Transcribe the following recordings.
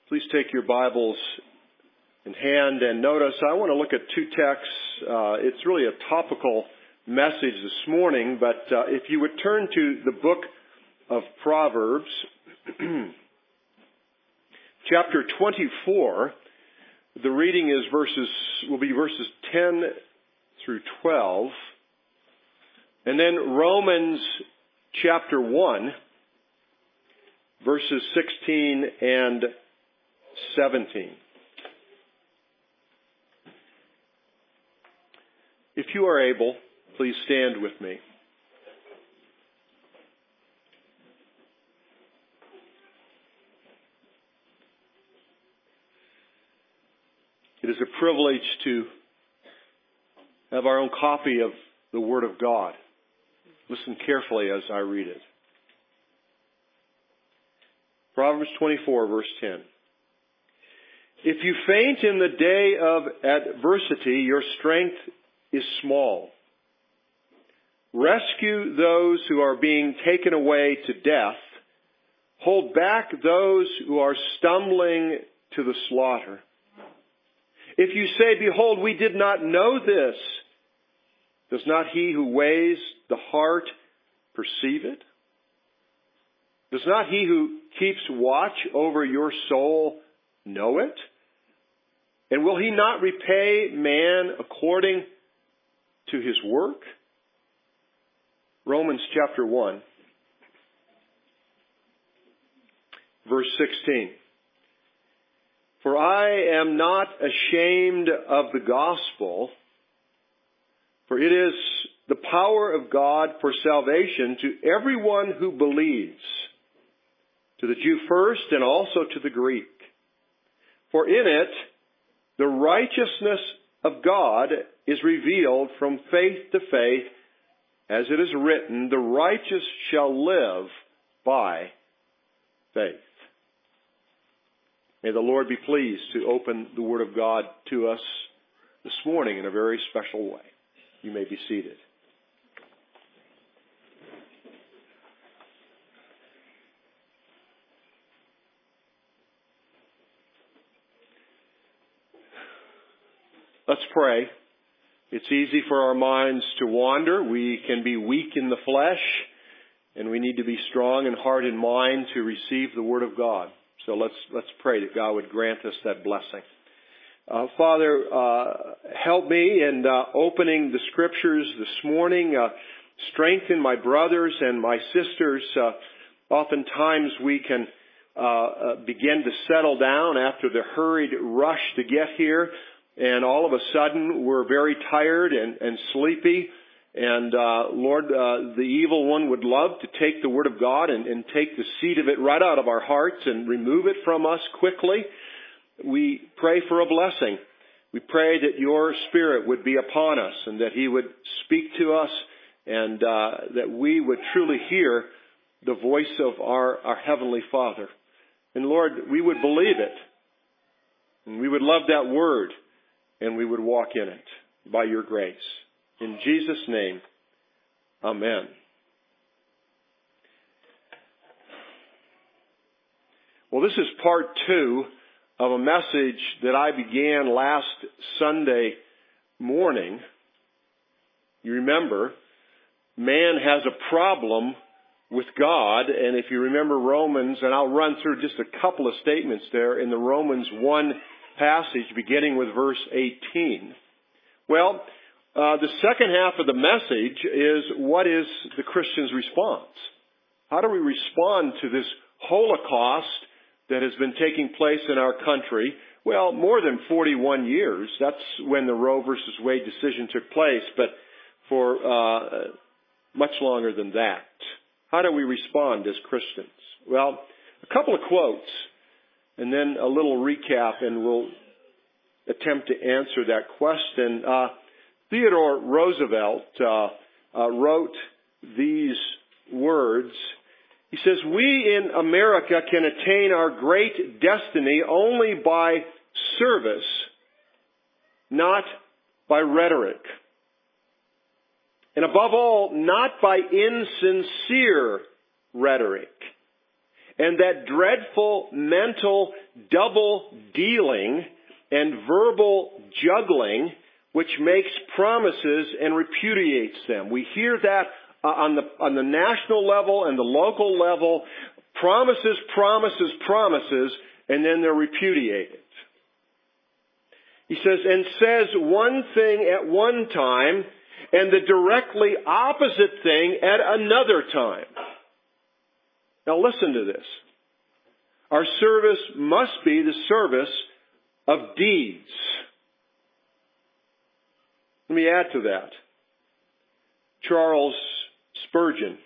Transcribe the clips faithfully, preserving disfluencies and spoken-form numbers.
Please take your Bibles in hand and notice I want to look at two texts. Uh, it's really a topical message this morning, but uh, if you would turn to the book of Proverbs, chapter twenty-four, the reading is verses will be verses ten through twelve, and then Romans chapter one, verses sixteen and seventeen. If you are able, please stand with me. It is a privilege to have our own copy of the Word of God. Listen carefully as I read it. Proverbs twenty-four, verse ten. If you faint in the day of adversity, your strength is small. Rescue those who are being taken away to death. Hold back those who are stumbling to the slaughter. If you say, behold, we did not know this, does not he who weighs the heart perceive it? Does not he who keeps watch over your soul know it? And will he not repay man according to his work? Romans chapter one, verse sixteen. For I am not ashamed of the gospel, for it is the power of God for salvation to everyone who believes, to the Jew first and also to the Greek. For in it the righteousness of God is revealed from faith to faith, as it is written, the righteous shall live by faith. May the Lord be pleased to open the Word of God to us this morning in a very special way. You may be seated. Let's pray. It's easy for our minds to wander. We can be weak in the flesh, and we need to be strong in heart and mind to receive the Word of God. So let's let's pray that God would grant us that blessing. Uh, Father, uh, help me in uh, opening the Scriptures this morning. Uh, strengthen my brothers and my sisters. Uh, oftentimes we can uh, uh, begin to settle down after the hurried rush to get here. And all of a sudden, we're very tired and, and sleepy. And, uh, Lord, uh, the evil one would love to take the Word of God and, and take the seed of it right out of our hearts and remove it from us quickly. We pray for a blessing. We pray that your Spirit would be upon us and that He would speak to us and uh, that we would truly hear the voice of our, our Heavenly Father. And, Lord, we would believe it. And we would love that Word. And we would walk in it by your grace. In Jesus' name, amen. Well, this is part two of a message that I began last Sunday morning. You remember, man has a problem with God. And if you remember Romans, and I'll run through just a couple of statements there in the Romans one passage beginning with verse eighteen. Well, uh, the second half of the message is what is the Christian's response? How do we respond to this Holocaust that has been taking place in our country? Well, more than forty-one years. That's when the Roe versus Wade decision took place, but for uh, much longer than that. How do we respond as Christians? Well, a couple of quotes. And then a little recap, and we'll attempt to answer that question. Uh, Theodore Roosevelt uh, uh, wrote these words. He says, "We in America can attain our great destiny only by service, not by rhetoric. And above all, not by insincere rhetoric. and that dreadful mental double dealing and verbal juggling which makes promises and repudiates them. We hear that uh, on the on the national level and the local level. Promises, promises, promises, and then they're repudiated. He says, and says one thing at one time and the directly opposite thing at another time. Now listen to this. Our service must be the service of deeds. Let me add to that. Charles Spurgeon.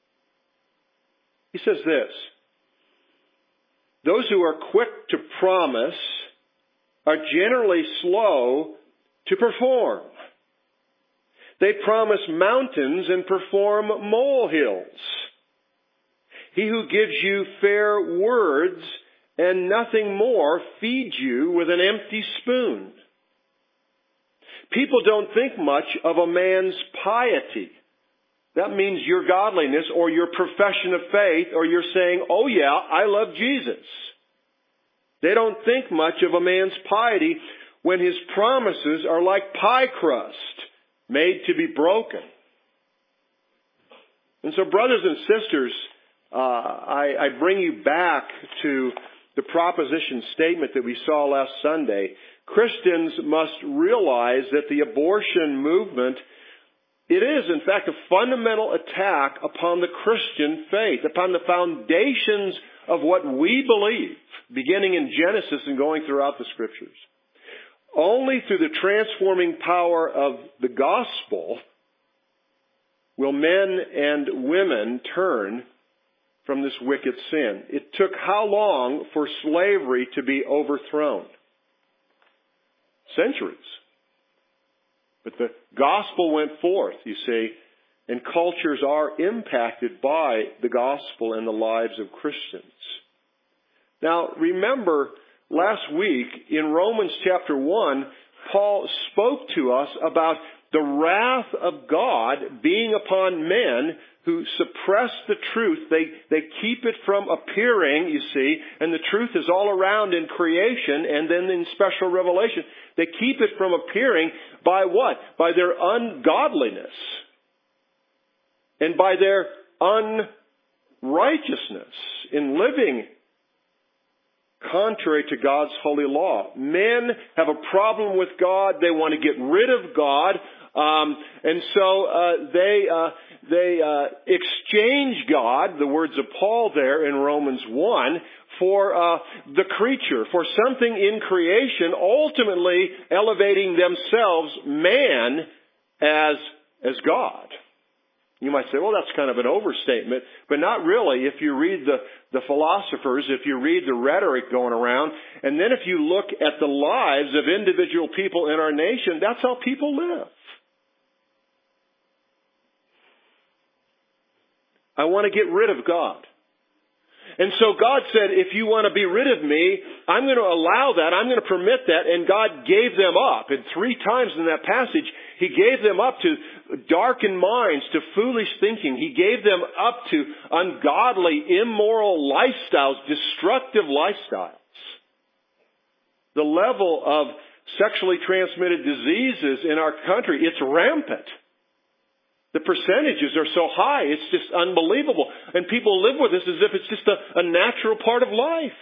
He says this. Those who are quick to promise are generally slow to perform. They promise mountains and perform molehills. He who gives you fair words and nothing more feeds you with an empty spoon. People don't think much of a man's piety. That means your godliness or your profession of faith, or you're saying, oh yeah, I love Jesus. They don't think much of a man's piety when his promises are like pie crust, made to be broken. And so, brothers and sisters, uh, I, I bring you back to the proposition statement that we saw last Sunday. Christians must realize that the abortion movement, it is, in fact, a fundamental attack upon the Christian faith, upon the foundations of what we believe, beginning in Genesis and going throughout the Scriptures. Only through the transforming power of the gospel will men and women turn from this wicked sin. It took how long for slavery to be overthrown? Centuries. But the gospel went forth, you see, and cultures are impacted by the gospel and the lives of Christians. Now, remember, last week in Romans chapter one, Paul spoke to us about the wrath of God being upon men who suppress the truth. They, they keep it from appearing, you see, and the truth is all around in creation and then in special revelation. They keep it from appearing by what? By their ungodliness and by their unrighteousness in living contrary to God's holy law. Men have a problem with God. They want to get rid of God. Um, and so uh, they uh, they uh, exchange God, the words of Paul there in Romans one, for uh, the creature, for something in creation, ultimately elevating themselves, man, as as God. You might say, well, that's kind of an overstatement, but not really if you read the, the philosophers, if you read the rhetoric going around, and then if you look at the lives of individual people in our nation, that's how people live. I want to get rid of God. And so God said, if you want to be rid of me, I'm going to allow that, I'm going to permit that, and God gave them up. And three times in that passage, He gave them up to darkened minds, to foolish thinking. He gave them up to ungodly, immoral lifestyles, destructive lifestyles. The level of sexually transmitted diseases in our country, it's rampant. The percentages are so high, it's just unbelievable. And people live with this as if it's just a, a natural part of life.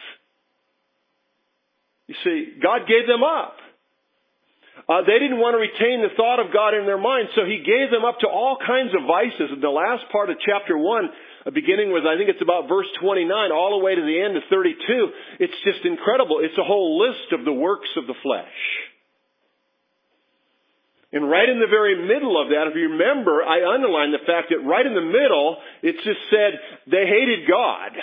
You see, God gave them up. Uh, they didn't want to retain the thought of God in their mind, so He gave them up to all kinds of vices. In the last part of chapter one, uh, beginning with, I think it's about verse twenty-nine, all the way to the end of thirty-two, it's just incredible. It's a whole list of the works of the flesh. And right in the very middle of that, if you remember, I underlined the fact that right in the middle, it just said they hated God.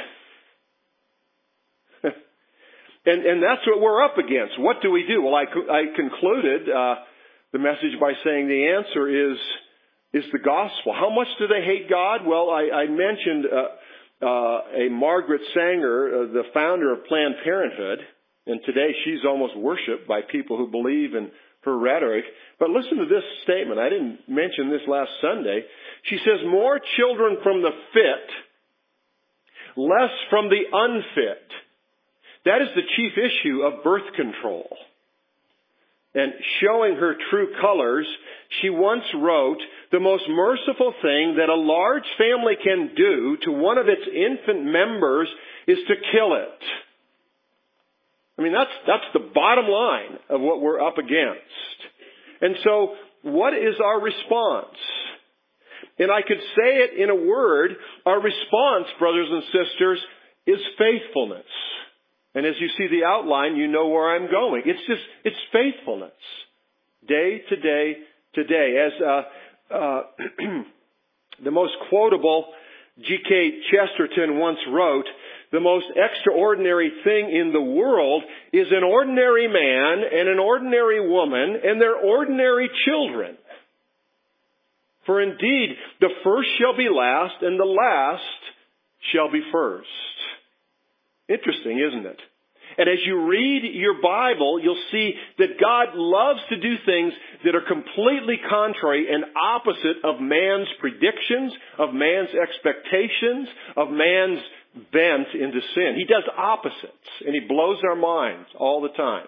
and, and that's what we're up against. What do we do? Well, I, I concluded uh, the message by saying the answer is is the gospel. How much do they hate God? Well, I, I mentioned uh, uh, a Margaret Sanger, uh, the founder of Planned Parenthood, and today she's almost worshipped by people who believe in her rhetoric. But listen to this statement. I didn't mention this last Sunday. She says, more children from the fit less from the unfit. That is the chief issue of birth control. And showing her true colors, she once wrote, "The most merciful thing that a large family can do to one of its infant members is to kill it." I mean, that's, that's the bottom line of what we're up against. And so, what is our response? And I could say it in a word. Our response, brothers and sisters, is faithfulness. And as you see the outline, you know where I'm going. It's just, it's faithfulness. Day to day to day. As uh, uh, the most quotable G K Chesterton once wrote, "The most extraordinary thing in the world is an ordinary man and an ordinary woman and their ordinary children. For indeed, the first shall be last and the last shall be first." Interesting, isn't it? And as you read your Bible, you'll see that God loves to do things that are completely contrary and opposite of man's predictions, of man's expectations, of man's bent into sin. He does opposites, and he blows our minds all the time.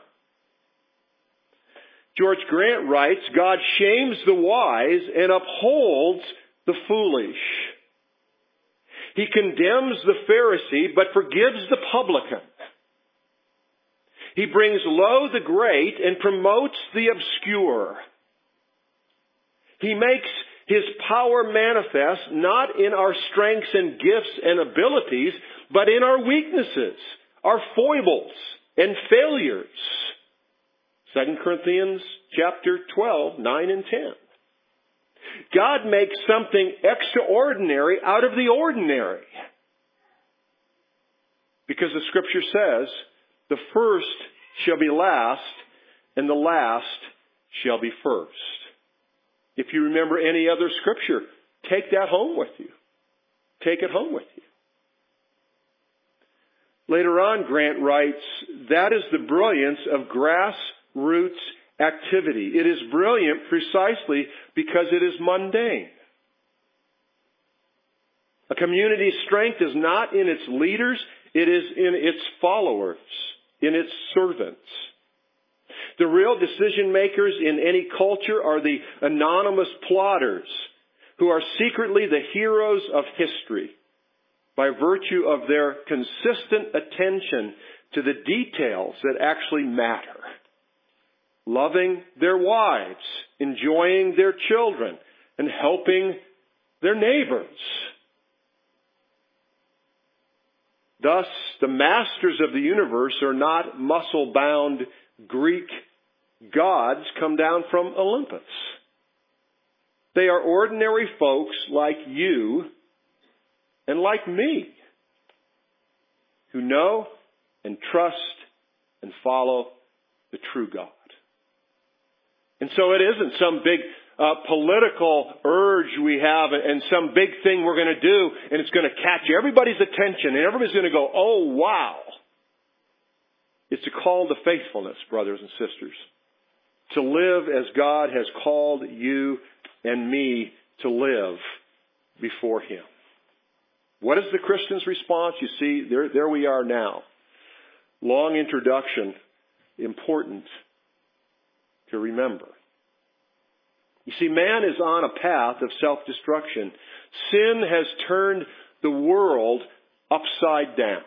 George Grant writes, "God shames the wise and upholds the foolish. He condemns the Pharisee, but forgives the publican. He brings low the great and promotes the obscure. He makes His power manifest not in our strengths and gifts and abilities, but in our weaknesses, our foibles and failures." Second Corinthians chapter twelve, nine and ten. God makes something extraordinary out of the ordinary. Because the Scripture says, "The first shall be last, and the last shall be first." If you remember any other Scripture, take that home with you. Take it home with you. Later on, Grant writes, "That is the brilliance of grassroots activity. It is brilliant precisely because it is mundane. A community's strength is not in its leaders, it is in its followers, in its servants. The real decision makers in any culture are the anonymous plotters who are secretly the heroes of history by virtue of their consistent attention to the details that actually matter. Loving their wives, enjoying their children, and helping their neighbors. Thus, the masters of the universe are not muscle-bound Greek gods come down from Olympus. They are ordinary folks like you and like me, who know and trust and follow the true God. And so it isn't some big uh, political urge we have and some big thing we're going to do and it's going to catch everybody's attention and everybody's going to go, "Oh, wow." It's a call to faithfulness, brothers and sisters. To live as God has called you and me to live before Him. What is the Christian's response? You see, there, there we are now. Long introduction, important to remember. You see, man is on a path of self-destruction. Sin has turned the world upside down.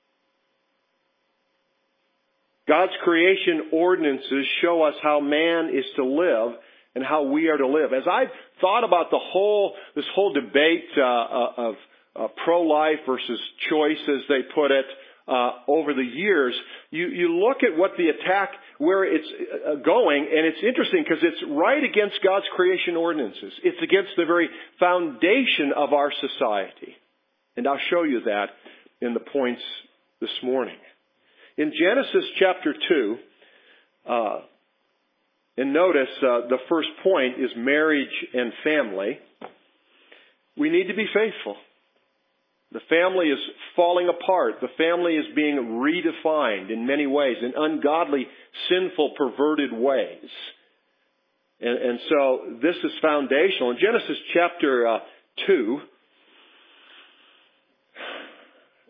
God's creation ordinances show us how man is to live and how we are to live. As I've thought about the whole, this whole debate uh, of uh, pro-life versus choice, as they put it, Uh, over the years, you, you look at what the attack, where it's uh, going, and it's interesting because it's right against God's creation ordinances. It's against the very foundation of our society. And I'll show you that in the points this morning. In Genesis chapter two, uh, and notice uh, the first point is marriage and family. We need to be faithful. The family is falling apart. The family is being redefined in many ways, in ungodly, sinful, perverted ways. And, and so this is foundational. In Genesis chapter uh, two,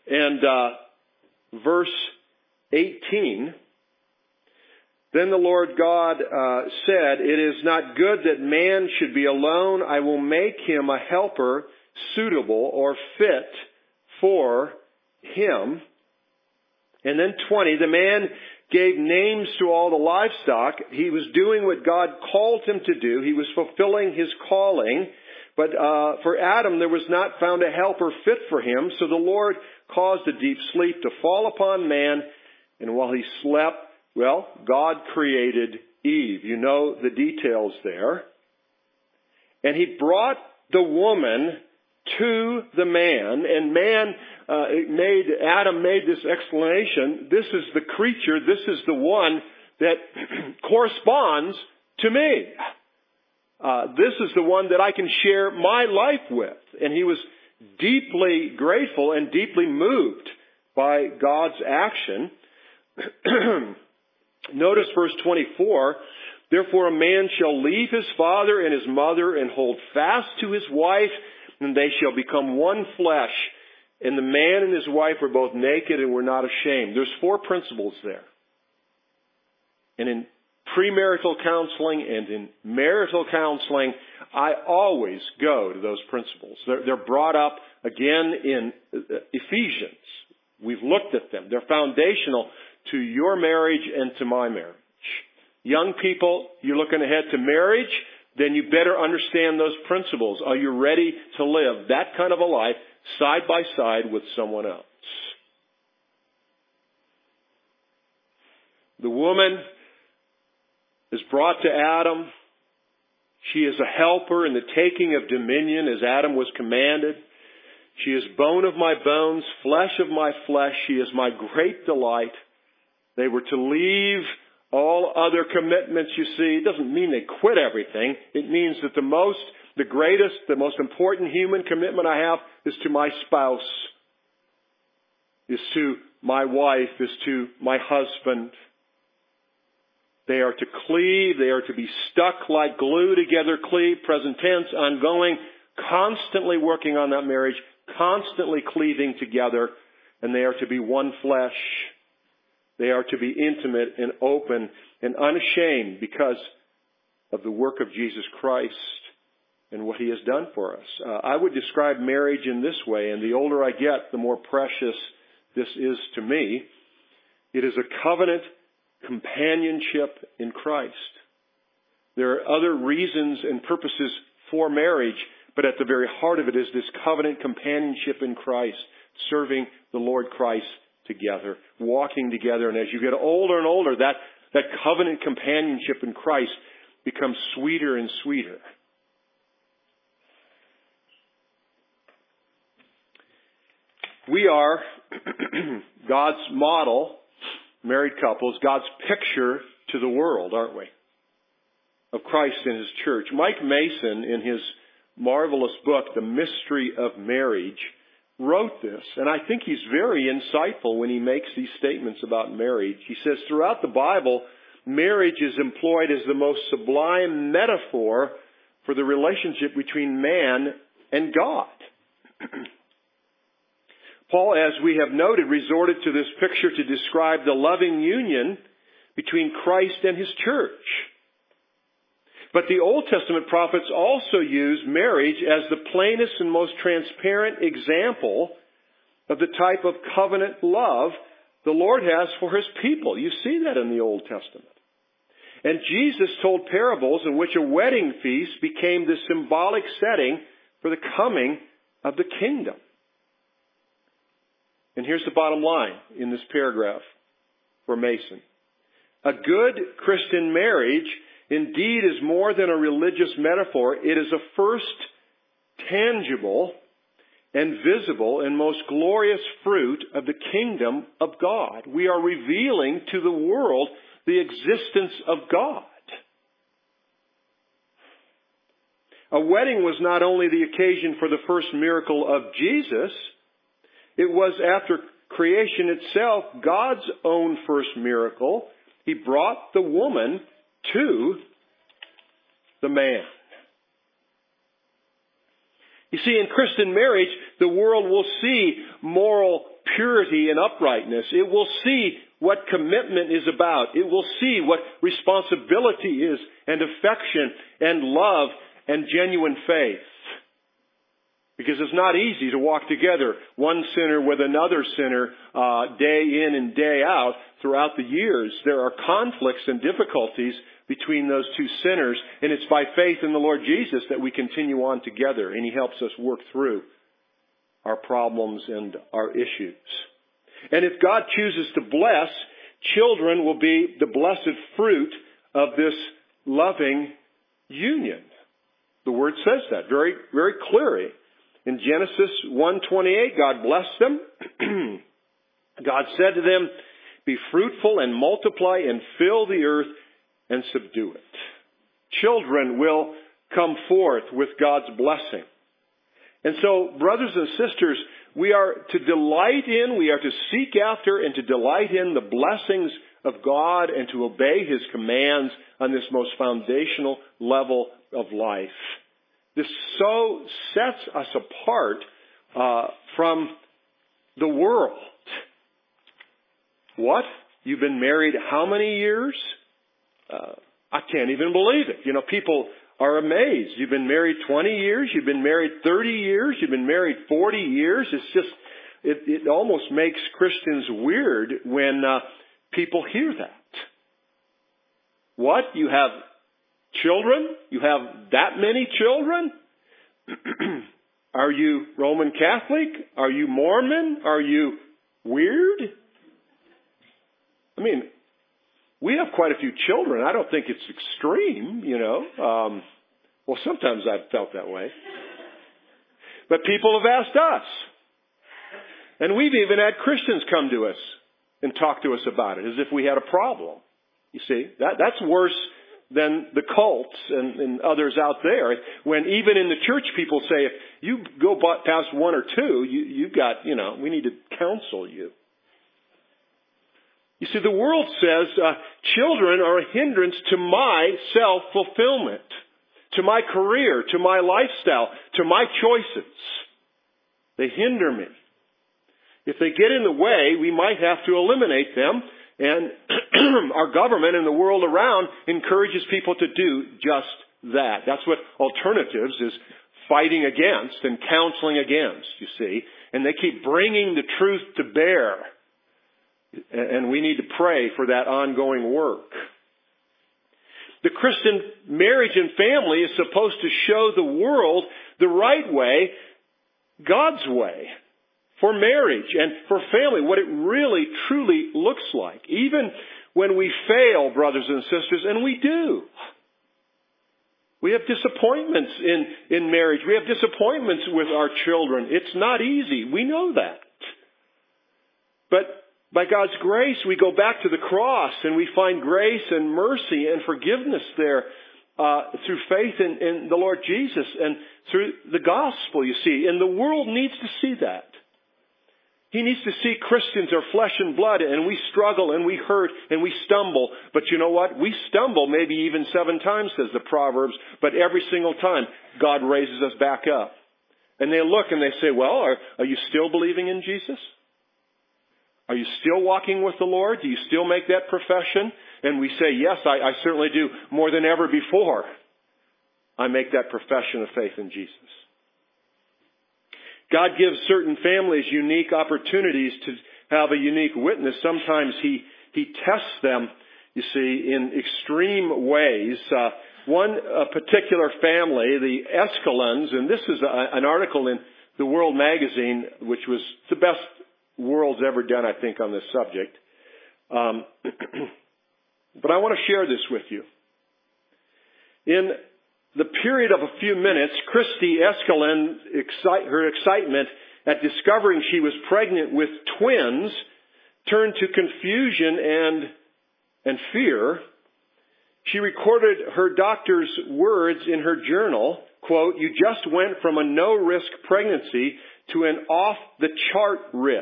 And uh, verse eighteen, then the Lord God uh, said, it is not good that man should be alone. I will make him a helper suitable or fit for him. And then twenty, the man gave names to all the livestock. He was doing what God called him to do. He was fulfilling his calling. But uh, for Adam, there was not found a helper fit for him. So the Lord caused a deep sleep to fall upon man. And while he slept, well, God created Eve. You know the details there. And he brought the woman to the man, and man uh, made, Adam made this explanation, this is the creature, this is the one that corresponds to me. Uh, this is the one that I can share my life with. And he was deeply grateful and deeply moved by God's action. Notice verse twenty-four, therefore a man shall leave his father and his mother and hold fast to his wife, and they shall become one flesh. And the man and his wife were both naked and were not ashamed. There's four principles there. And in premarital counseling and in marital counseling, I always go to those principles. They're, they're brought up again in Ephesians. We've looked at them. They're foundational to your marriage and to my marriage. Young people, you're looking ahead to marriage, then you better understand those principles. Are you ready to live that kind of a life side by side with someone else? The woman is brought to Adam. She is a helper in the taking of dominion as Adam was commanded. She is bone of my bones, flesh of my flesh. She is my great delight. They were to leave all other commitments, you see. It doesn't mean they quit everything. It means that the most, the greatest, the most important human commitment I have is to my spouse, is to my wife, is to my husband. They are to cleave. They are to be stuck like glue together. Cleave, present tense, ongoing, constantly working on that marriage, constantly cleaving together, and they are to be one flesh. They are to be intimate and open and unashamed because of the work of Jesus Christ and what He has done for us. Uh, I would describe marriage in this way, and the older I get, the more precious this is to me. It is a covenant companionship in Christ. There are other reasons and purposes for marriage, but at the very heart of it is this covenant companionship in Christ, serving the Lord Christ together, walking together. And as you get older and older, that, that covenant companionship in Christ becomes sweeter and sweeter. We are God's model, married couples, God's picture to the world, aren't we? Of Christ and His church. Mike Mason, in his marvelous book, The Mystery of Marriage, wrote this, and I think he's very insightful when he makes these statements about marriage. He says, throughout the Bible, marriage is employed as the most sublime metaphor for the relationship between man and God. Paul, as we have noted, resorted to this picture to describe the loving union between Christ and His church. But the Old Testament prophets also use marriage as the plainest and most transparent example of the type of covenant love the Lord has for His people. You see that in the Old Testament. And Jesus told parables in which a wedding feast became the symbolic setting for the coming of the kingdom. And here's the bottom line in this paragraph for Mason. A good Christian marriage indeed is more than a religious metaphor. It is a first tangible and visible and most glorious fruit of the kingdom of God. We are revealing to the world the existence of God. A wedding was not only the occasion for the first miracle of Jesus, it was, after creation itself, God's own first miracle. He brought the woman to the man. You see, in Christian marriage, the world will see moral purity and uprightness. It will see what commitment is about. It will see what responsibility is, and affection and love and genuine faith. Because it's not easy to walk together, one sinner with another sinner, uh, day in and day out throughout the years. There are conflicts and difficulties between those two sinners, and it's by faith in the Lord Jesus that we continue on together, and He helps us work through our problems and our issues. And if God chooses to bless, children will be the blessed fruit of this loving union. The Word says that very, very clearly. In Genesis one twenty-eight, God blessed them. God said to them, "Be fruitful and multiply and fill the earth and subdue it." Children will come forth with God's blessing. And so, brothers and sisters, we are to delight in, we are to seek after and to delight in the blessings of God and to obey His commands on this most foundational level of life. This so sets us apart uh, from the world. What? You've been married how many years? Uh, I can't even believe it. You know, people are amazed. You've been married twenty years. You've been married thirty years. You've been married forty years. It's just, it, it almost makes Christians weird when uh, people hear that. What? You have children? You have that many children? Are you Roman Catholic? Are you Mormon? Are you weird? I mean, we have quite a few children. I don't think it's extreme, you know. Um, well, sometimes I've felt that way. But people have asked us. And we've even had Christians come to us and talk to us about it as if we had a problem. You see, that that's worse than the cults and, and others out there. When even in the church people say, if you go past one or two, you, you've got, you know, we need to counsel you. You see, the world says uh, children are a hindrance to my self-fulfillment, to my career, to my lifestyle, to my choices. They hinder me. If they get in the way, we might have to eliminate them. And our government and the world around encourages people to do just that. That's what Alternatives is fighting against and counseling against, you see. And they keep bringing the truth to bear. And we need to pray for that ongoing work. The Christian marriage and family is supposed to show the world the right way, God's way, for marriage and for family, what it really, truly looks like. Even when we fail, brothers and sisters, and we do. We have disappointments in, in marriage. We have disappointments with our children. It's not easy. We know that. But by God's grace, we go back to the cross and we find grace and mercy and forgiveness there uh, through faith in, in the Lord Jesus and through the gospel, you see. And the world needs to see that. He needs to see Christians are flesh and blood, and we struggle and we hurt and we stumble. But you know what? We stumble maybe even seven times, says the Proverbs, but every single time God raises us back up. And they look and they say, well, are, are you still believing in Jesus? Are you still walking with the Lord? Do you still make that profession? And we say, yes, I, I certainly do, more than ever before. I make that profession of faith in Jesus. God gives certain families unique opportunities to have a unique witness. Sometimes He, he tests them, you see, in extreme ways. Uh, one uh, particular family, the Escalons, and this is a, an article in the World Magazine, which was the best world's ever done, I think, on this subject. Um, but I want to share this with you. In the period of a few minutes, Christy Escalon, excite, her excitement at discovering she was pregnant with twins turned to confusion and, and fear. She recorded her doctor's words in her journal, quote, "You just went from a no-risk pregnancy to an off-the-chart risk."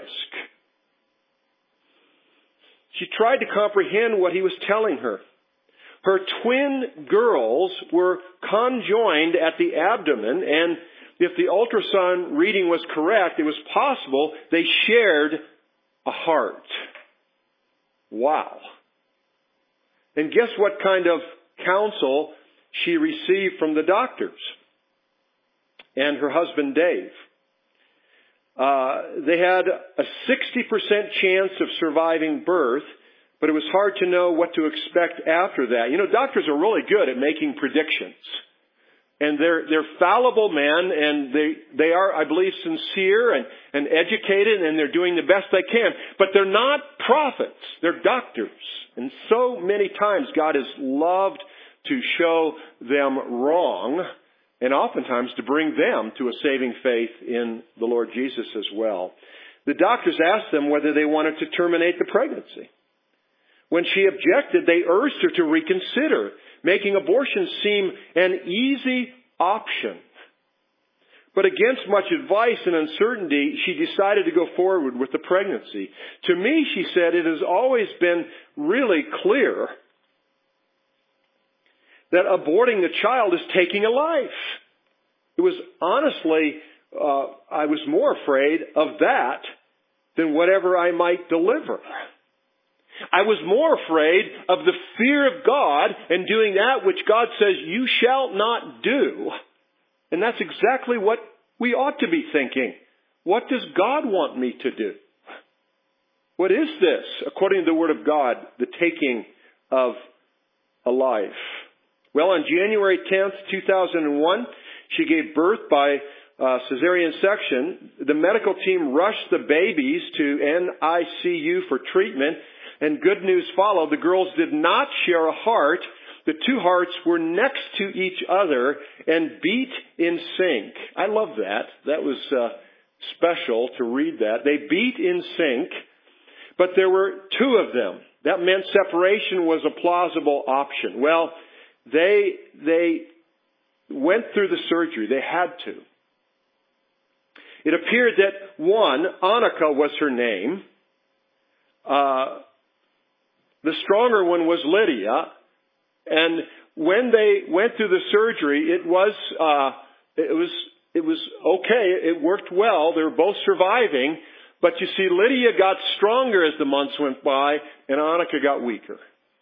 She tried to comprehend what he was telling her. Her twin girls were conjoined at the abdomen, and if the ultrasound reading was correct, it was possible they shared a heart. Wow. And guess what kind of counsel she received from the doctors and her husband Dave? Uh, they had a sixty percent chance of surviving birth, but it was hard to know what to expect after that. You know, doctors are really good at making predictions. And they're, they're fallible men, and they, they are, I believe, sincere and, and educated, and they're doing the best they can. But they're not prophets. They're doctors. And so many times God has loved to show them wrong, and oftentimes to bring them to a saving faith in the Lord Jesus as well. The doctors asked them whether they wanted to terminate the pregnancy. When she objected, they urged her to reconsider, making abortion seem an easy option. But against much advice and uncertainty, she decided to go forward with the pregnancy. To me, she said, it has always been really clear that aborting the child is taking a life. It was honestly, uh, I was more afraid of that than whatever I might deliver. I was more afraid of the fear of God and doing that which God says you shall not do. And that's exactly what we ought to be thinking. What does God want me to do? What is this, according to the Word of God, the taking of a life? Well, on January tenth, two thousand one, she gave birth by uh, cesarean section. The medical team rushed the babies to N I C U for treatment. And good news followed. The girls did not share a heart. The two hearts were next to each other and beat in sync. I love that. That was uh, special to read that. They beat in sync, but there were two of them. That meant separation was a plausible option. Well, they they went through the surgery. They had to. It appeared that one, Annika was her name. Uh, The stronger one was Lydia, and when they went through the surgery, it was uh, it was it was okay. It worked well. They were both surviving, but you see, Lydia got stronger as the months went by, and Annika got weaker,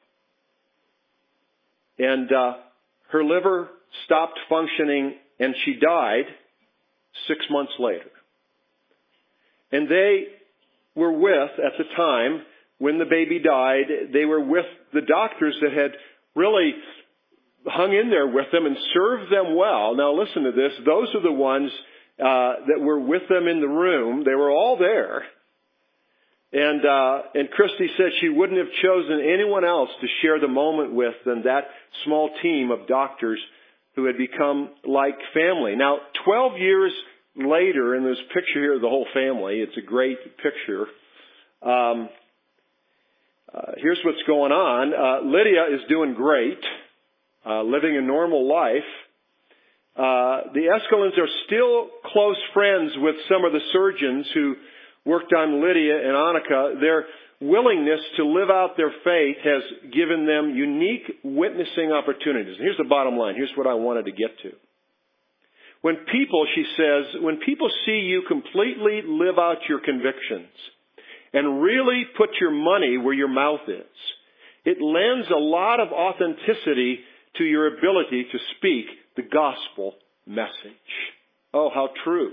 and uh, her liver stopped functioning, and she died six months later. And they were with at the time. When the baby died, they were with the doctors that had really hung in there with them and served them well. Now listen to this. Those are the ones uh, that were with them in the room. They were all there. And uh, and Christy said she wouldn't have chosen anyone else to share the moment with than that small team of doctors who had become like family. Now, twelve years later, and there's a picture here of the whole family. It's a great picture. Um Uh, here's what's going on. Uh, Lydia is doing great, uh, living a normal life. Uh, the Escalins are still close friends with some of the surgeons who worked on Lydia and Annika. Their willingness to live out their faith has given them unique witnessing opportunities. And here's the bottom line. Here's what I wanted to get to. When people, she says, when people see you completely live out your convictions, and really put your money where your mouth is, it lends a lot of authenticity to your ability to speak the gospel message. Oh, how true.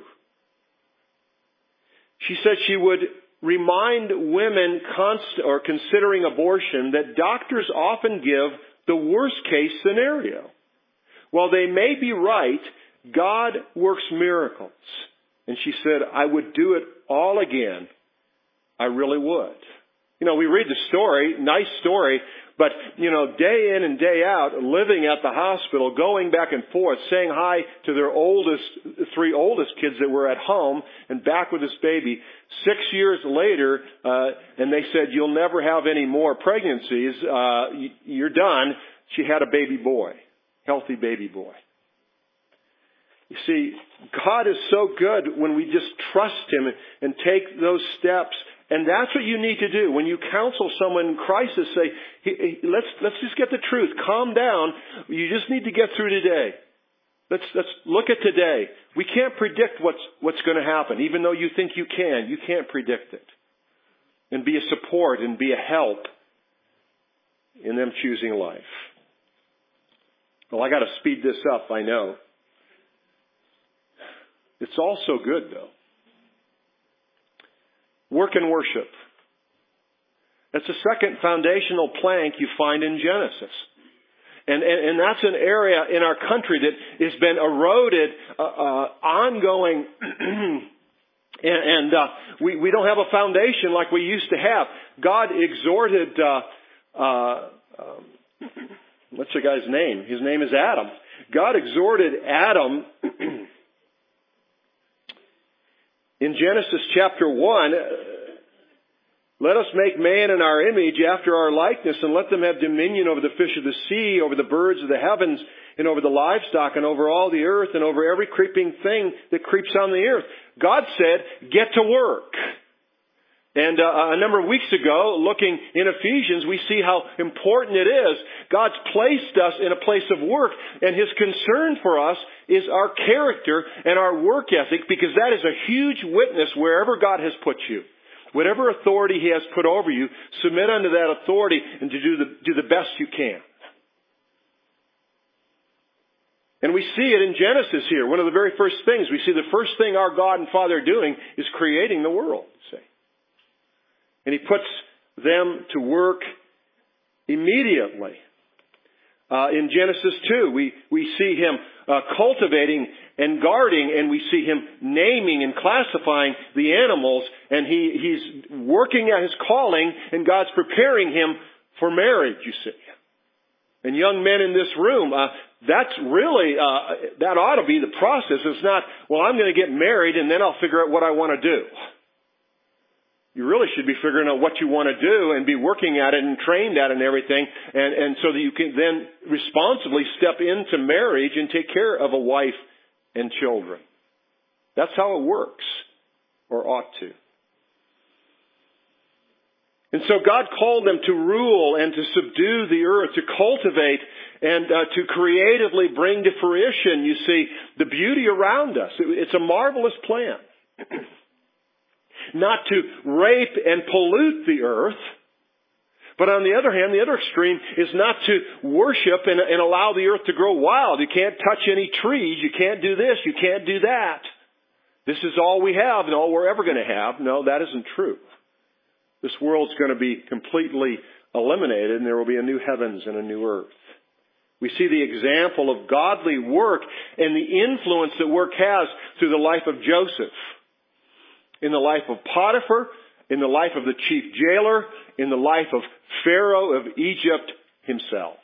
She said she would remind women const- or considering abortion that doctors often give the worst case scenario. While they may be right, God works miracles. And she said, I would do it all again. I really would. You know, we read the story, nice story, but, you know, day in and day out, living at the hospital, going back and forth, saying hi to their oldest, three oldest kids that were at home and back with this baby. Six years later, uh, and they said, you'll never have any more pregnancies. Uh, you're done. She had a baby boy, healthy baby boy. You see, God is so good when we just trust Him and take those steps. And that's what you need to do. When you counsel someone in crisis, say, hey, hey, let's, let's just get the truth. Calm down. You just need to get through today. Let's, let's look at today. We can't predict what's, what's going to happen. Even though you think you can, you can't predict it. and be a support and be a help in them choosing life. Well, I got to speed this up, I know. It's all so good, though. Work and worship. That's the second foundational plank you find in Genesis. And, and, and that's an area in our country that has been eroded, uh, uh, ongoing, and, and uh, we, we don't have a foundation like we used to have. God exhorted, uh, uh, um, what's the guy's name? His name is Adam. God exhorted Adam in Genesis chapter one, let us make man in our image after our likeness, and let them have dominion over the fish of the sea, over the birds of the heavens, and over the livestock, and over all the earth, and over every creeping thing that creeps on the earth. God said, get to work. And uh, a number of weeks ago, looking in Ephesians, we see how important it is. God's placed us in a place of work, and His concern for us is our character and our work ethic, because that is a huge witness wherever God has put you. Whatever authority He has put over you, submit unto that authority and to do the, do the best you can. And we see it in Genesis here. One of the very first things, we see the first thing our God and Father are doing is creating the world, see. And He puts them to work immediately. Uh, in Genesis two, we, we see Him uh, cultivating and guarding, and we see Him naming and classifying the animals, and he, He's working at His calling, and God's preparing him for marriage, you see. And young men in this room, uh, that's really, uh, that ought to be the process. It's not, well, I'm going to get married and then I'll figure out what I want to do. You really should be figuring out what you want to do and be working at it and trained at it and everything, and, and so that you can then responsibly step into marriage and take care of a wife and children. That's how it works, or ought to. And so God called them to rule and to subdue the earth, to cultivate and uh, to creatively bring to fruition, you see, the beauty around us. It, it's a marvelous plan. Not to rape and pollute the earth, but on the other hand, the other extreme is not to worship and, and allow the earth to grow wild. You can't touch any trees. You can't do this. You can't do that. This is all we have and all we're ever going to have. No, that isn't true. This world's going to be completely eliminated, and there will be a new heavens and a new earth. We see the example of godly work and the influence that work has through the life of Joseph, in the life of Potiphar, in the life of the chief jailer, in the life of Pharaoh of Egypt himself.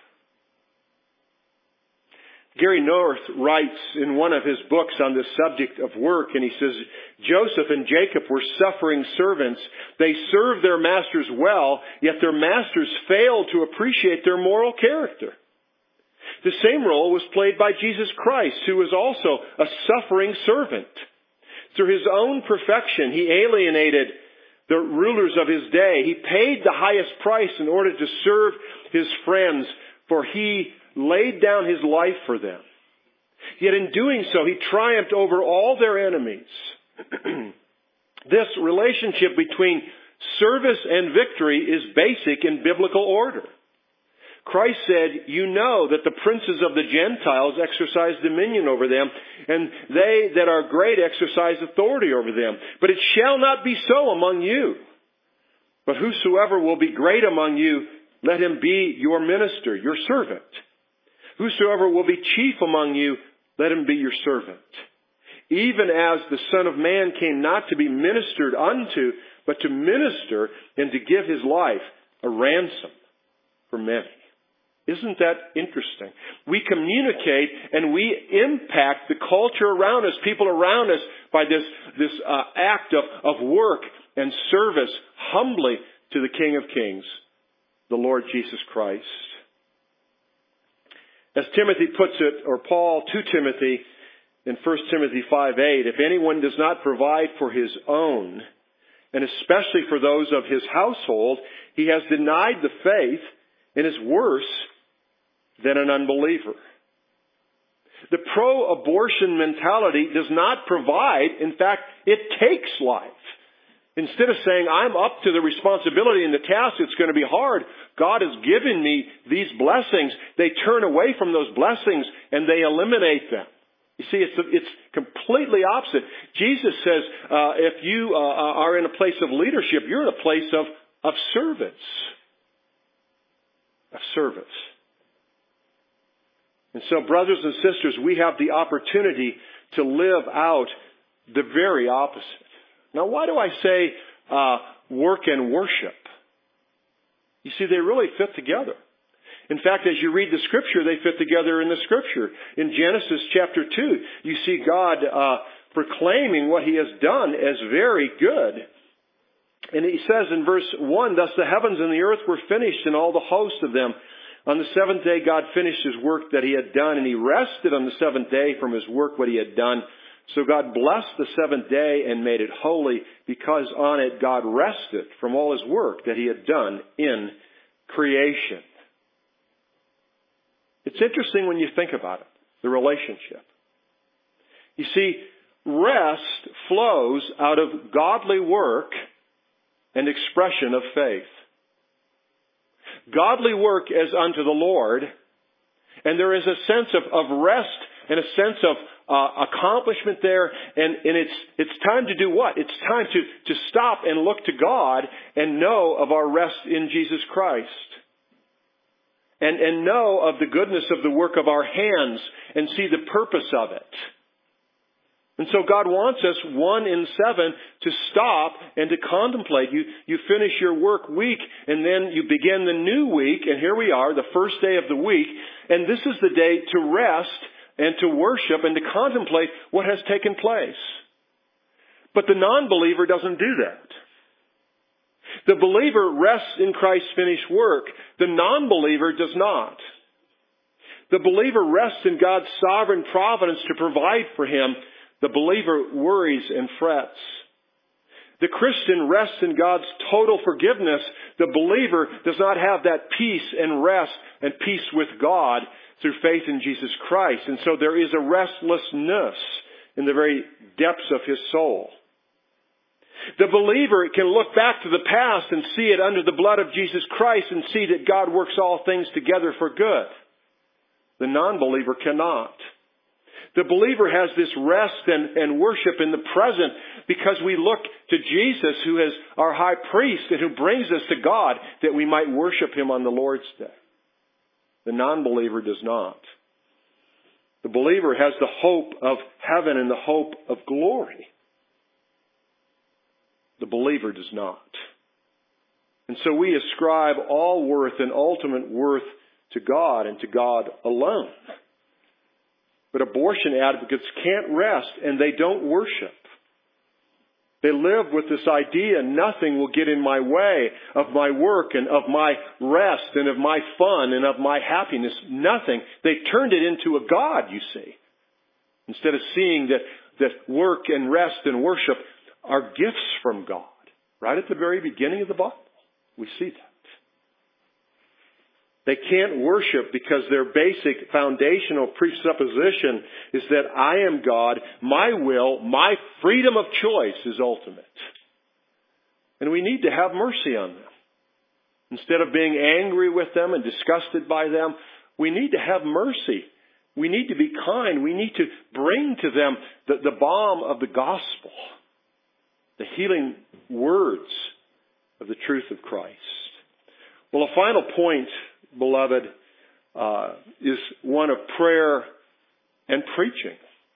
Gary North writes in one of his books on this subject of work, and he says, Joseph and Jacob were suffering servants. They served their masters well, yet their masters failed to appreciate their moral character. The same role was played by Jesus Christ, who was also a suffering servant. Through His own perfection, He alienated the rulers of His day. He paid the highest price in order to serve His friends, for He laid down His life for them. Yet in doing so, He triumphed over all their enemies. This relationship between service and victory is basic in biblical order. Christ said, you know that the princes of the Gentiles exercise dominion over them, and they that are great exercise authority over them. But it shall not be so among you. But whosoever will be great among you, let him be your minister, your servant. Whosoever will be chief among you, let him be your servant. Even as the Son of Man came not to be ministered unto, but to minister and to give His life a ransom for many. Isn't that interesting? We communicate and we impact the culture around us, people around us, by this, this uh, act of, of work and service humbly to the King of Kings, the Lord Jesus Christ. As Timothy puts it, or Paul to Timothy in First Timothy five eight, if anyone does not provide for his own, and especially for those of his household, he has denied the faith and is worse than an unbeliever. The pro-abortion mentality does not provide. In fact, it takes life. Instead of saying, I'm up to the responsibility and the task, it's going to be hard. God has given me these blessings. They turn away from those blessings and they eliminate them. You see, it's, it's completely opposite. Jesus says, uh, if you uh, are in a place of leadership, you're in a place of, of service. Of service. And so, brothers and sisters, we have the opportunity to live out the very opposite. Now, why do I say uh, work and worship? You see, they really fit together. In fact, as you read the Scripture, they fit together in the Scripture. In Genesis chapter two, you see God uh, proclaiming what He has done as very good. And He says in verse one, thus the heavens and the earth were finished and all the host of them. On the seventh day, God finished His work that He had done, and He rested on the seventh day from His work what He had done. So God blessed the seventh day and made it holy, because on it God rested from all His work that He had done in creation. It's interesting when you think about it, the relationship. You see, rest flows out of godly work and expression of faith. Godly work as unto the Lord, and there is a sense of, of rest and a sense of uh, accomplishment there, and, and it's it's time to do what? It's time to, to stop and look to God and know of our rest in Jesus Christ. And, and know of the goodness of the work of our hands and see the purpose of it. And so God wants us, one in seven, to stop and to contemplate. You, you finish your work week and then you begin the new week, and here we are, the first day of the week, and this is the day to rest and to worship and to contemplate what has taken place. But the non-believer doesn't do that. The believer rests in Christ's finished work. The non-believer does not. The believer rests in God's sovereign providence to provide for him. The believer worries and frets. The Christian rests in God's total forgiveness. The believer does not have that peace and rest and peace with God through faith in Jesus Christ. And so there is a restlessness in the very depths of his soul. The believer can look back to the past and see it under the blood of Jesus Christ and see that God works all things together for good. The non-believer cannot. The believer has this rest and, and worship in the present because we look to Jesus, who is our high priest and who brings us to God, that we might worship Him on the Lord's Day. The non-believer does not. The believer has the hope of heaven and the hope of glory. The believer does not. And so we ascribe all worth and ultimate worth to God and to God alone. But abortion advocates can't rest and they don't worship. They live with this idea, nothing will get in my way of my work and of my rest and of my fun and of my happiness. Nothing. They've turned it into a god, you see. Instead of seeing that, that work and rest and worship are gifts from God. Right at the very beginning of the Bible, we see that. They can't worship because their basic foundational presupposition is that I am God, my will, my freedom of choice is ultimate. And we need to have mercy on them. Instead of being angry with them and disgusted by them, we need to have mercy. We need to be kind. We need to bring to them the, the balm of the gospel. The healing words of the truth of Christ. Well, a final point, beloved, uh, is one of prayer and preaching.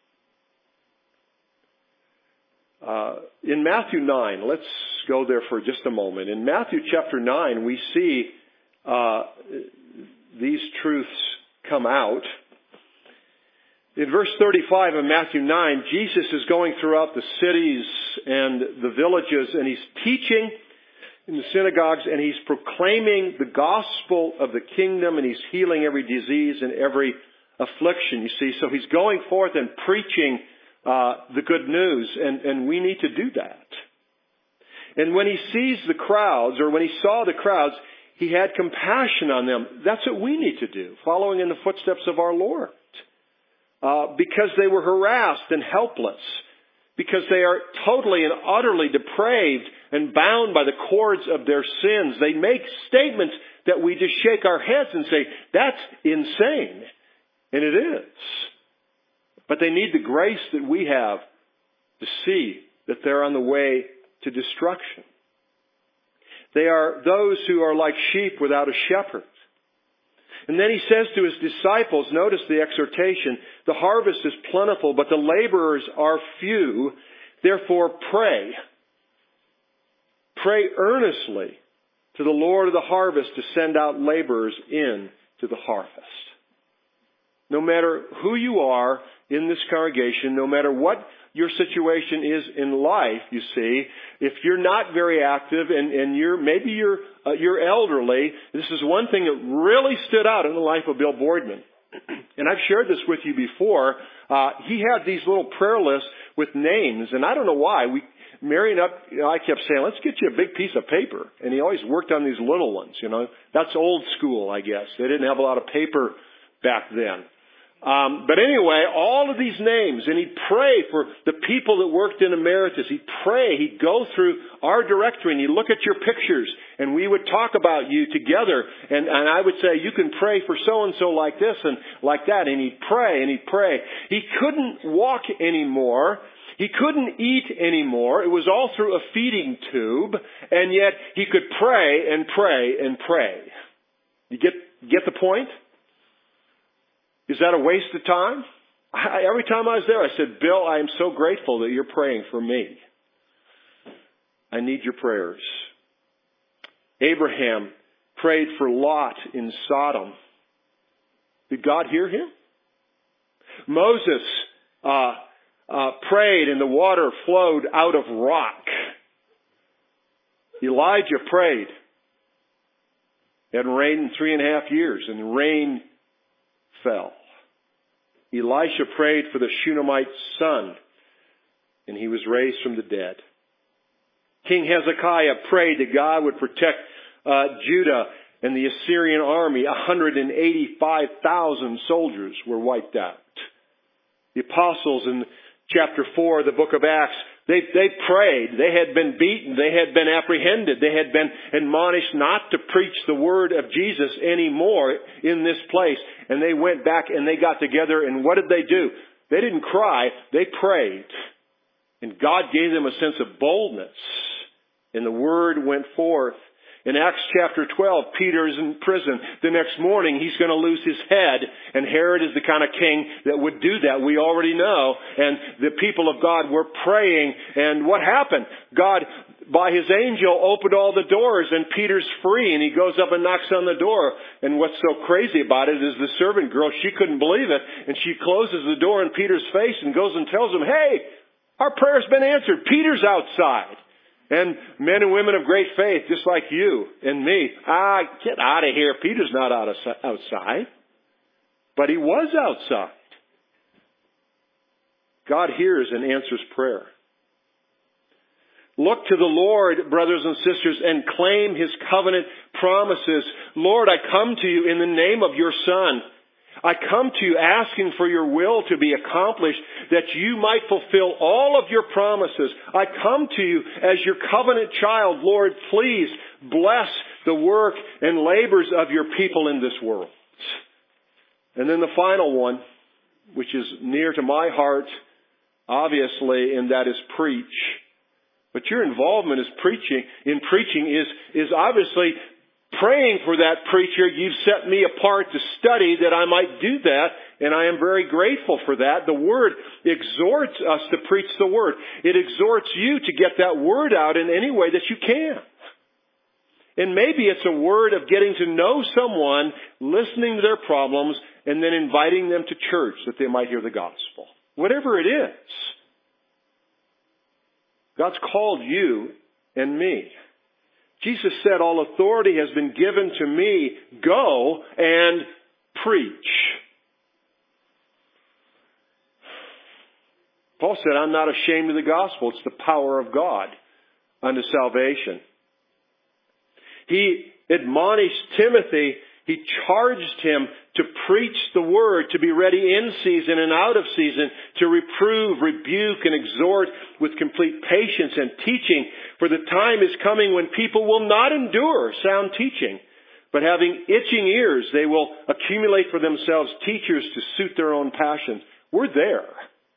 Uh, in Matthew nine, let's go there for just a moment. In Matthew chapter nine, we see uh, these truths come out. In verse thirty-five of Matthew nine, Jesus is going throughout the cities and the villages, and He's teaching in the synagogues, and He's proclaiming the gospel of the kingdom, and He's healing every disease and every affliction, you see. So He's going forth and preaching uh, the good news, and, and we need to do that. And when He sees the crowds, or when He saw the crowds, He had compassion on them. That's what we need to do, following in the footsteps of our Lord. Uh, because they were harassed and helpless. Because they are totally and utterly depraved and bound by the cords of their sins. They make statements that we just shake our heads and say, that's insane. And it is. But they need the grace that we have to see that they're on the way to destruction. They are those who are like sheep without a shepherd. And then he says to his disciples, notice the exhortation, the harvest is plentiful, but the laborers are few. Therefore pray. Pray earnestly to the Lord of the harvest to send out laborers in to the harvest. No matter who you are in this congregation, no matter what your situation is in life, you see, if you're not very active and, and you're, maybe you're, uh, you're elderly, this is one thing that really stood out in the life of Bill Boardman. And I've shared this with you before. Uh, he had these little prayer lists with names, and I don't know why. We, Marrying up, you know, I kept saying, let's get you a big piece of paper. And he always worked on these little ones, you know. That's old school, I guess. They didn't have a lot of paper back then. Um, but anyway, all of these names, and he'd pray for the people that worked in Emeritus. He'd pray. He'd go through our directory, and he'd look at your pictures, and we would talk about you together. And, and I would say, you can pray for so-and-so like this and like that. And he'd pray, and he'd pray. He couldn't walk anymore. He couldn't eat anymore. It was all through a feeding tube, and yet he could pray and pray and pray. You get, get the point? Is that a waste of time? I, every time I was there, I said, Bill, I am so grateful that you're praying for me. I need your prayers. Abraham prayed for Lot in Sodom. Did God hear him? Moses uh, uh, prayed and the water flowed out of rock. Elijah prayed. It hadn't rained in three and a half years, and the rain fell. Elisha prayed for the Shunammite son, and he was raised from the dead. King Hezekiah prayed that God would protect uh, Judah and the Assyrian army. one hundred eighty-five thousand soldiers were wiped out. The apostles in chapter four of the book of Acts, They, they prayed. They had been beaten. They had been apprehended. They had been admonished not to preach the word of Jesus anymore in this place. And they went back and they got together, and what did they do? They didn't cry. They prayed. And God gave them a sense of boldness. And the word went forth. In Acts chapter twelve, Peter is in prison. The next morning, he's going to lose his head. And Herod is the kind of king that would do that. We already know. And the people of God were praying. And what happened? God, by his angel, opened all the doors. And Peter's free. And he goes up and knocks on the door. And what's so crazy about it is the servant girl, she couldn't believe it. And she closes the door in Peter's face and goes and tells him, hey, our prayer's been answered. Peter's outside. And men and women of great faith, just like you and me, ah, get out of here. Peter's not out of, outside. But he was outside. God hears and answers prayer. Look to the Lord, brothers and sisters, and claim his covenant promises. Lord, I come to you in the name of your Son. I come to you asking for your will to be accomplished, that you might fulfill all of your promises. I come to you as your covenant child. Lord, please bless the work and labors of your people in this world. And then the final one, which is near to my heart, obviously, and that is preach. But your involvement is preaching, in preaching is, is obviously praying for that preacher. You've set me apart to study that I might do that, and I am very grateful for that. The Word exhorts us to preach the Word. It exhorts you to get that Word out in any way that you can. And maybe it's a word of getting to know someone, listening to their problems, and then inviting them to church that they might hear the gospel. Whatever it is. God's called you and me. Jesus said, all authority has been given to me. Go and preach. Paul said, I'm not ashamed of the gospel. It's the power of God unto salvation. He admonished Timothy He charged him to preach the word, to be ready in season and out of season, to reprove, rebuke, and exhort with complete patience and teaching. For the time is coming when people will not endure sound teaching, but having itching ears, they will accumulate for themselves teachers to suit their own passions. We're there.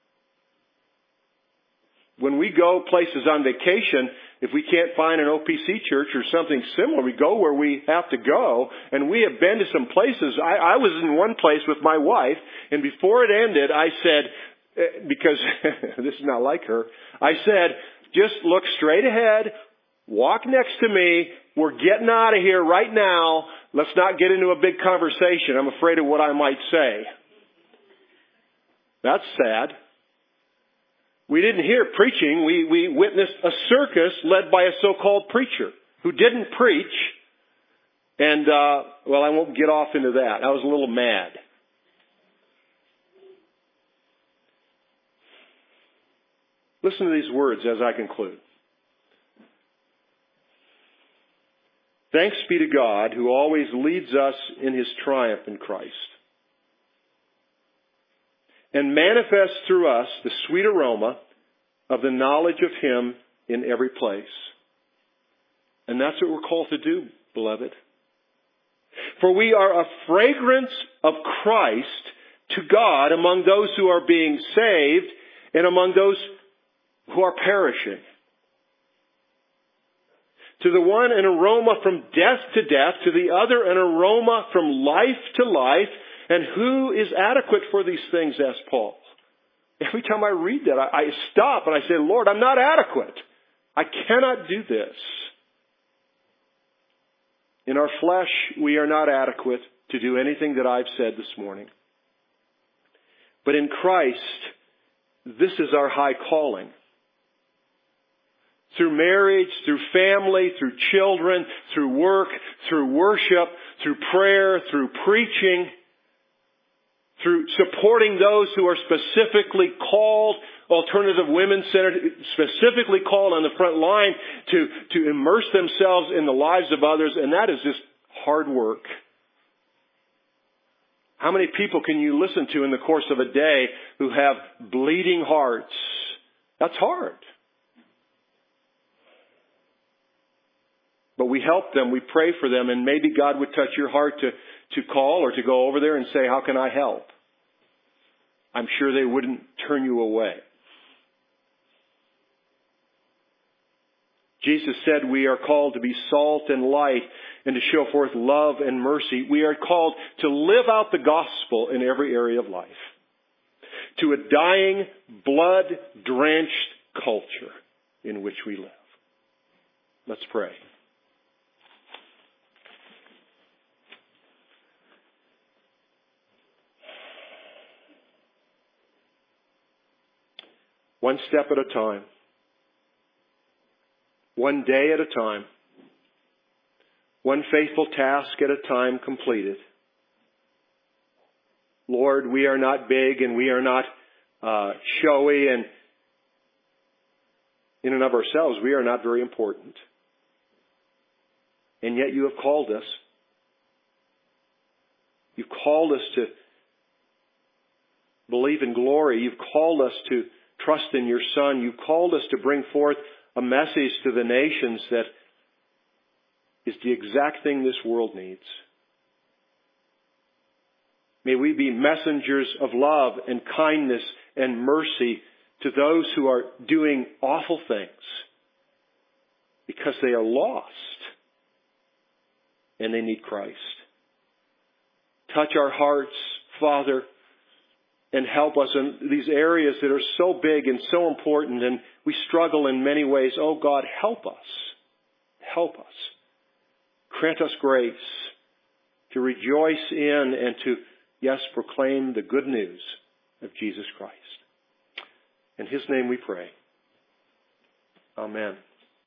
When we go places on vacation, if we can't find an O P C church or something similar, we go where we have to go. And we have been to some places. I, I was in one place with my wife, and before it ended, I said, because this is not like her, I said, just look straight ahead, walk next to me, we're getting out of here right now, let's not get into a big conversation. I'm afraid of what I might say. That's sad. We didn't hear preaching. We, we witnessed a circus led by a so-called preacher who didn't preach. And, uh, well, I won't get off into that. I was a little mad. Listen to these words as I conclude. Thanks be to God who always leads us in His triumph in Christ, and manifests through us the sweet aroma of the knowledge of Him in every place. And that's what we're called to do, beloved. For we are a fragrance of Christ to God among those who are being saved and among those who are perishing. To the one an aroma from death to death, to the other an aroma from life to life. And who is adequate for these things, asked Paul. Every time I read that, I, I stop and I say, Lord, I'm not adequate. I cannot do this. In our flesh, we are not adequate to do anything that I've said this morning. But in Christ, this is our high calling. Through marriage, through family, through children, through work, through worship, through prayer, through preaching, through supporting those who are specifically called, Alternative Women's Center, specifically called on the front line to, to immerse themselves in the lives of others, and that is just hard work. How many people can you listen to in the course of a day who have bleeding hearts? That's hard. But we help them, we pray for them, and maybe God would touch your heart to, to call or to go over there and say, how can I help? I'm sure they wouldn't turn you away. Jesus said we are called to be salt and light and to show forth love and mercy. We are called to live out the gospel in every area of life. To a dying, blood-drenched culture in which we live. Let's pray. One step at a time. One day at a time. One faithful task at a time completed. Lord, we are not big and we are not uh, showy, and in and of ourselves, we are not very important. And yet you have called us. You've called us to believe in glory. You've called us to trust in your Son. You've called us to bring forth a message to the nations that is the exact thing this world needs. May we be messengers of love and kindness and mercy to those who are doing awful things because they are lost and they need Christ. Touch our hearts, Father, and help us in these areas that are so big and so important, and we struggle in many ways. Oh God, help us. Help us. Grant us grace to rejoice in and to, yes, proclaim the good news of Jesus Christ. In His name we pray. Amen.